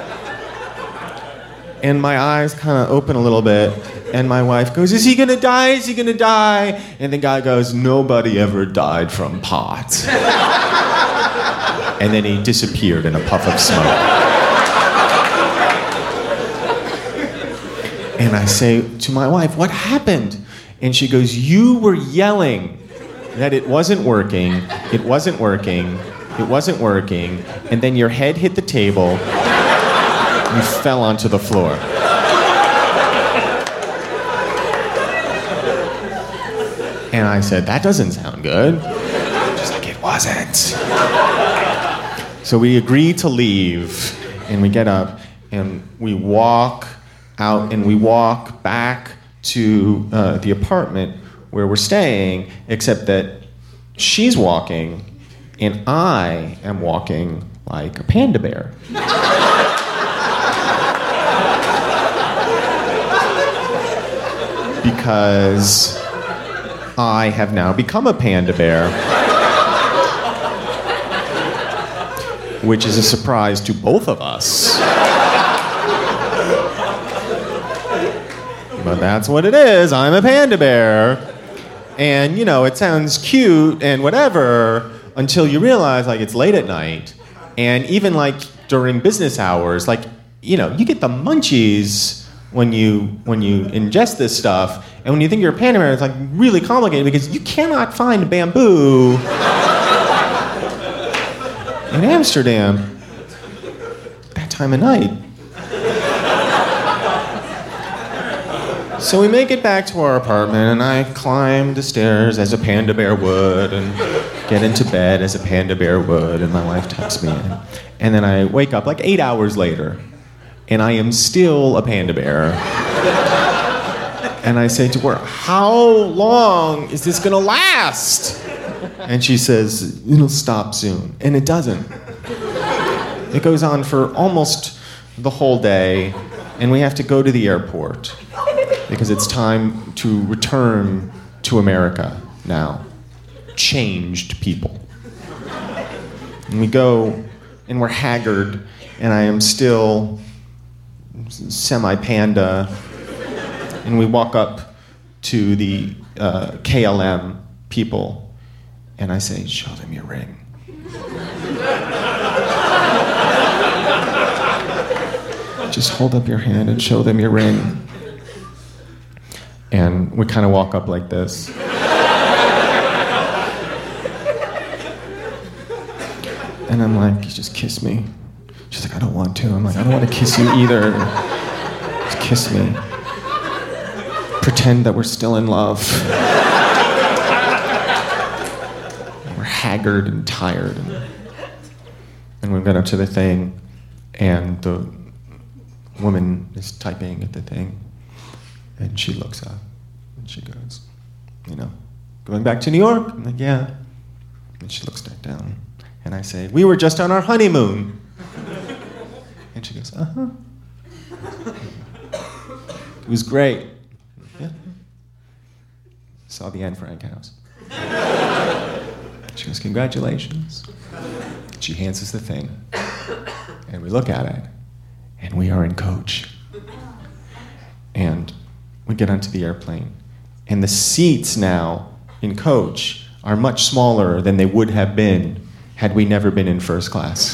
And my eyes kind of open a little bit, and my wife goes, "Is he gonna die? Is he gonna die?" And the guy goes, "Nobody ever died from pot." And then he disappeared in a puff of smoke. And I say to my wife, "What happened?" And she goes, "You were yelling that it wasn't working, it wasn't working, it wasn't working, and then your head hit the table, you fell onto the floor." And I said, "That doesn't sound good." She's like, "It wasn't." So we agreed to leave, and we get up, and we walk out, and we walk back to the apartment where we're staying, except that she's walking, and I am walking like a panda bear. Because I have now become a panda bear. Which is a surprise to both of us. But that's what it is. I'm a panda bear. And, you know, it sounds cute and whatever until you realize, like, it's late at night. And even, like, during business hours, like, you know, you get the munchies when you ingest this stuff. And when you think you're a panda bear, it's, like, really complicated because you cannot find bamboo in Amsterdam that time of night. So we make it back to our apartment, and I climb the stairs as a panda bear would, and get into bed as a panda bear would, and my wife tucks me in. And then I wake up like 8 hours later, and I am still a panda bear. And I say to her, "How long is this gonna last?" And she says, "It'll stop soon." And it doesn't. It goes on for almost the whole day, and we have to go to the airport because it's time to return to America now. Changed people. And we go, and we're haggard, and I am still semi-panda, and we walk up to the KLM people, and I say, "Show them your ring." Just hold up your hand and show them your ring. And we kind of walk up like this. And I'm like, "Just kiss me." She's like, "I don't want to." I'm like, "I don't want to kiss you either. Just kiss me. Pretend that we're still in love." We're haggard and tired. And we got up to the thing, and the woman is typing at the thing, and she looks up, and she goes, "You know, going back to New York?" I'm like, "Yeah." And she looks back down, and I say, "We were just on our honeymoon." And she goes, "Uh-huh. It was great." Yeah. Saw the Anne Frank house. She goes, "Congratulations." She hands us the thing, and we look at it, and we are in coach. And we get onto the airplane, and the seats now in coach are much smaller than they would have been had we never been in first class.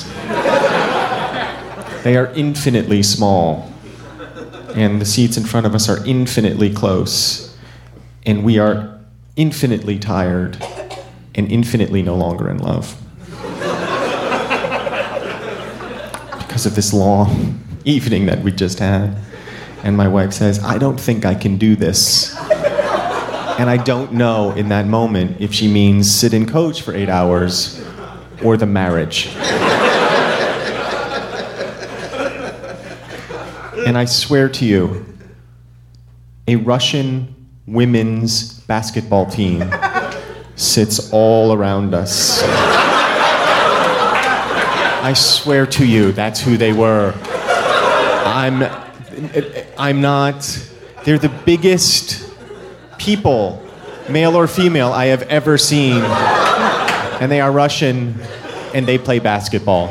They are infinitely small, and the seats in front of us are infinitely close, and we are infinitely tired and infinitely no longer in love. Because of this long evening that we just had. And my wife says, "I don't think I can do this." And I don't know in that moment if she means sit in coach for 8 hours or the marriage. And I swear to you, a Russian women's basketball team sits all around us. I swear to you, that's who they were. I'm not, they're the biggest people male or female, I have ever seen. And they are Russian, and they play basketball.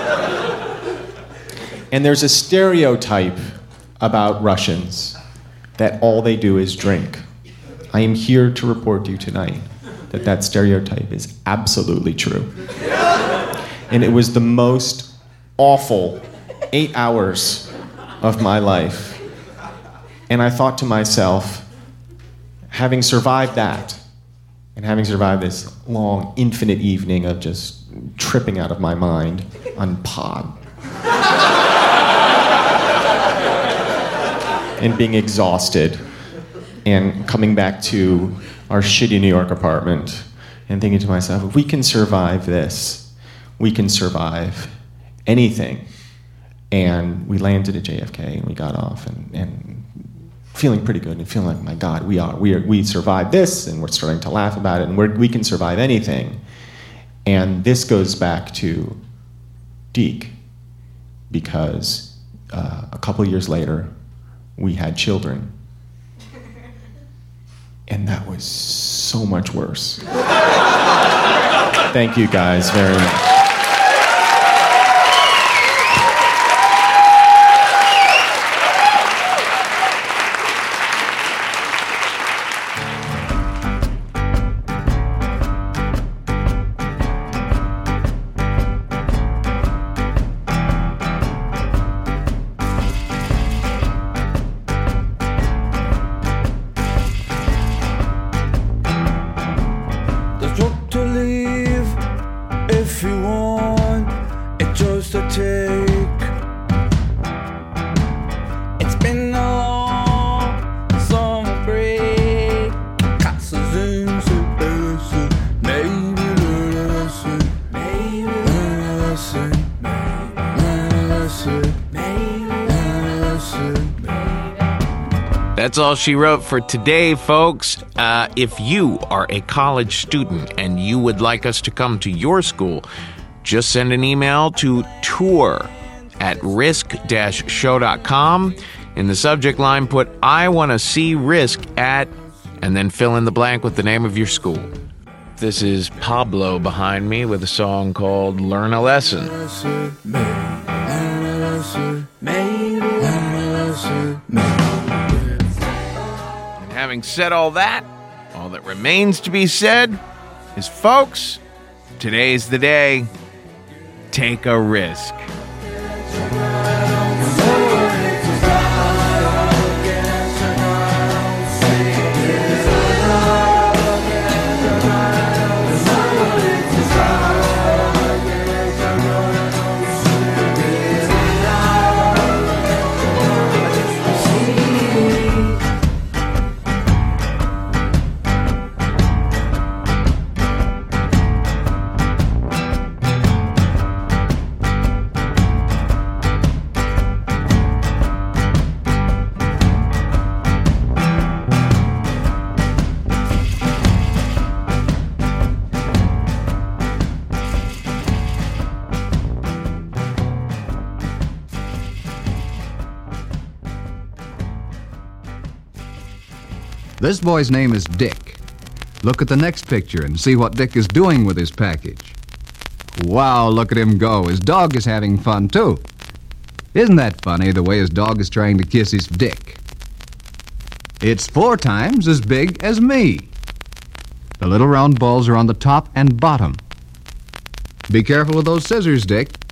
And there's a stereotype about Russians that all they do is drink. I am here to report to you tonight that that stereotype is absolutely true. And it was the most awful 8 hours of my life. And I thought to myself, having survived that, and having survived this long, infinite evening of just tripping out of my mind on pod, and being exhausted, and coming back to our shitty New York apartment, and thinking to myself, if we can survive this, we can survive anything. And we landed at JFK, and we got off, and feeling pretty good, and feeling like, my God, we survived this, and we're starting to laugh about it, and we can survive anything. And this goes back to Deke, because a couple years later, we had children. And that was so much worse. Thank you guys very much. That's all she wrote for today, folks. If you are a college student and you would like us to come to your school, just send an email to tour@risk-show.com. In the subject line, put, I want to see Risk at, and then fill in the blank with the name of your school. This is Pablo behind me with a song called Learn a Lesson. Having said all that remains to be said is, folks, today's the day. Take a risk. This boy's name is Dick. Look at the next picture and see what Dick is doing with his package. Wow, look at him go. His dog is having fun, too. Isn't that funny, the way his dog is trying to kiss his Dick? It's 4 times as big as me. The little round balls are on the top and bottom. Be careful with those scissors, Dick.